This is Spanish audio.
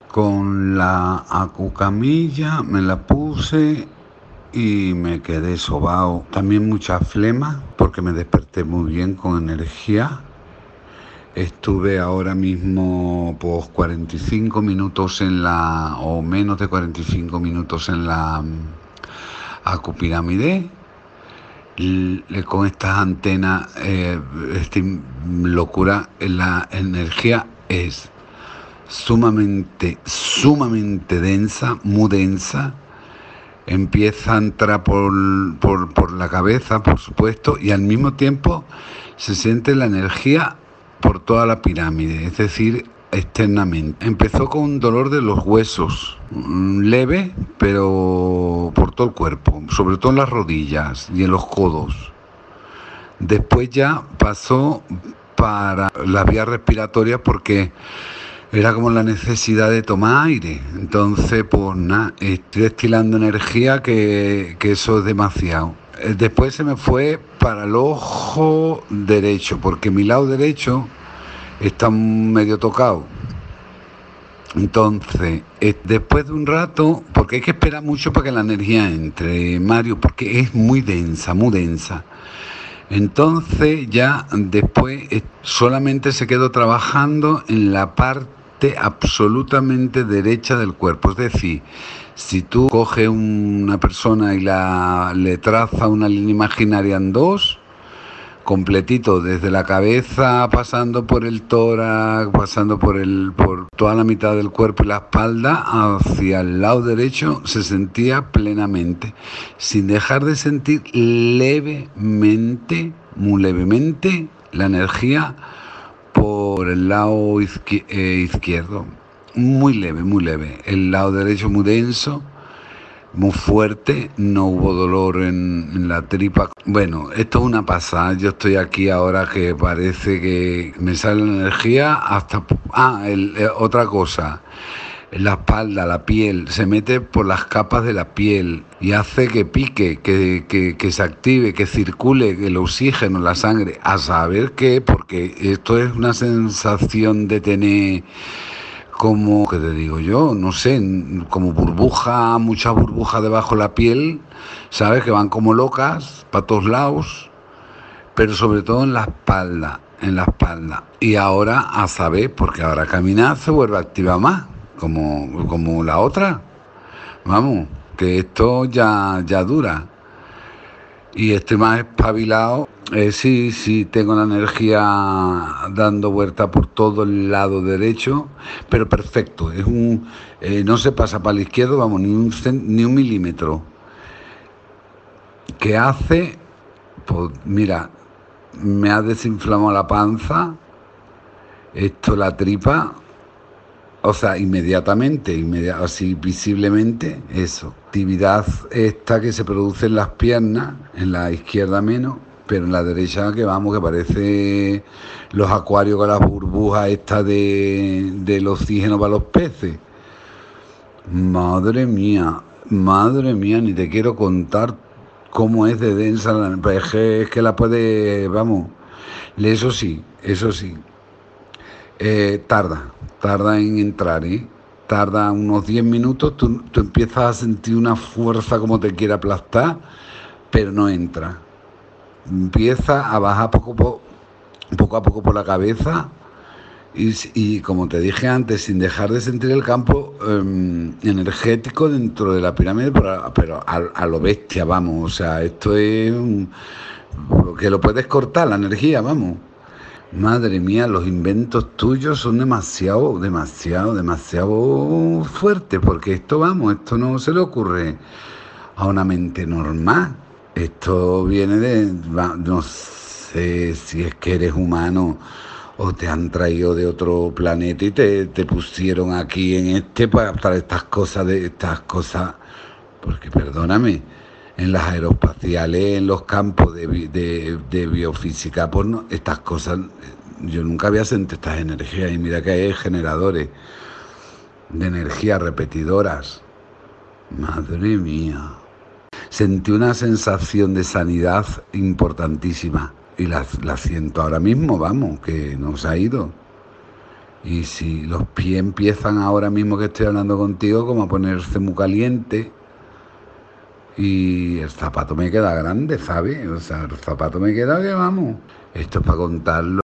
Con la acucamilla me la puse y me quedé sobao. También mucha flema porque me desperté muy bien con energía. Estuve ahora mismo pues 45 minutos o menos de 45 minutos en la acupirámide. Con estas antenas, esta locura, la energía es sumamente densa, muy densa. Empieza a entrar por la cabeza, por supuesto, y al mismo tiempo se siente la energía por toda la pirámide, es decir, externamente. Empezó con un dolor de los huesos, leve, pero por todo el cuerpo, sobre todo en las rodillas y en los codos. Después ya pasó para las vías respiratorias porque era como la necesidad de tomar aire. Entonces, pues nada, estoy destilando energía que eso es demasiado. Después se me fue para el ojo derecho, porque mi lado derecho está medio tocado. Entonces, después de un rato, porque hay que esperar mucho para que la energía entre, Mario, porque es muy densa, muy densa. Entonces ya después solamente se quedó trabajando en la parte absolutamente derecha del cuerpo. Es decir, si tú coges una persona y le trazas una línea imaginaria en dos, completito, desde la cabeza, pasando por el tórax, pasando por toda la mitad del cuerpo y la espalda, hacia el lado derecho, se sentía plenamente, sin dejar de sentir levemente, muy levemente, la energía por el lado izquierdo. Muy leve, muy leve. El lado derecho muy denso, muy fuerte, no hubo dolor en la tripa. Bueno, esto es una pasada. Yo estoy aquí ahora que parece que me sale la energía hasta... otra cosa, la espalda, la piel, se mete por las capas de la piel y hace que pique, que se active, que circule el oxígeno, la sangre, a saber qué, porque esto es una sensación de tener... como, ¿qué te digo yo? No sé, como burbuja, muchas burbujas debajo de la piel, ¿sabes? Que van como locas para todos lados, pero sobre todo en la espalda, en la espalda. Y ahora a saber, porque ahora caminar se vuelve a activar más, como la otra. Vamos, que esto ya dura. Y estoy más espabilado. Sí, tengo la energía dando vuelta por todo el lado derecho, pero perfecto. No se pasa para la izquierda, vamos, ni un milímetro. ¿Qué hace? Pues mira, me ha desinflamado la panza, la tripa, o sea, inmediatamente, así visiblemente, eso. Actividad esta que se produce en las piernas, en la izquierda menos, pero en la derecha que vamos, que parece los acuarios con las burbujas estas del oxígeno para los peces. Madre mía, ni te quiero contar cómo es de densa es que la puede, vamos, eso sí. Tarda en entrar, ¿eh? Tarda unos 10 minutos, tú empiezas a sentir una fuerza como te quiere aplastar, pero no entra. Empieza a bajar poco a poco por la cabeza y como te dije antes, sin dejar de sentir el campo energético dentro de la pirámide, pero a lo bestia, vamos. O sea, esto es que lo puedes cortar, la energía, vamos. Madre mía, los inventos tuyos son demasiado fuertes, porque esto no se le ocurre a una mente normal. Esto viene no sé si es que eres humano o te han traído de otro planeta y te pusieron aquí en para estas cosas, porque perdóname, en las aeroespaciales, en los campos de biofísica, pues no, estas cosas, yo nunca había sentido estas energías, y mira que hay generadores de energía repetidoras. Madre mía. Sentí una sensación de sanidad importantísima y la siento ahora mismo, vamos, que no se ha ido. Y si los pies empiezan ahora mismo que estoy hablando contigo como a ponerse muy caliente, y el zapato me queda grande, ¿sabes? O sea, el zapato me queda que vamos. Esto es para contarlo.